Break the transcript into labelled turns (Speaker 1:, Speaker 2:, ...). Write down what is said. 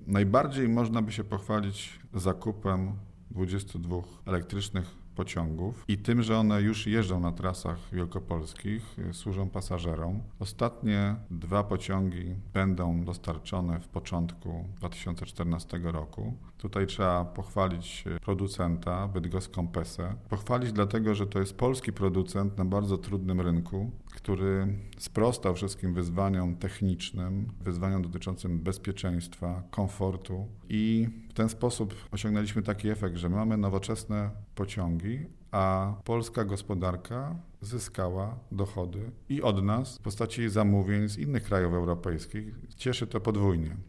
Speaker 1: Najbardziej można by się pochwalić zakupem 22 elektrycznych pociągów i tym, że one już jeżdżą na trasach wielkopolskich, służą pasażerom. Ostatnie 2 pociągi będą dostarczone w początku 2014 roku. Tutaj trzeba pochwalić producenta Bydgoską Pesę. Pochwalić dlatego, że to jest polski producent na bardzo trudnym rynku, który sprostał wszystkim wyzwaniom technicznym, wyzwaniom dotyczącym bezpieczeństwa, komfortu i w ten sposób osiągnęliśmy taki efekt, że mamy nowoczesne pociągi, a polska gospodarka zyskała dochody i od nas w postaci zamówień z innych krajów europejskich. Cieszy to podwójnie.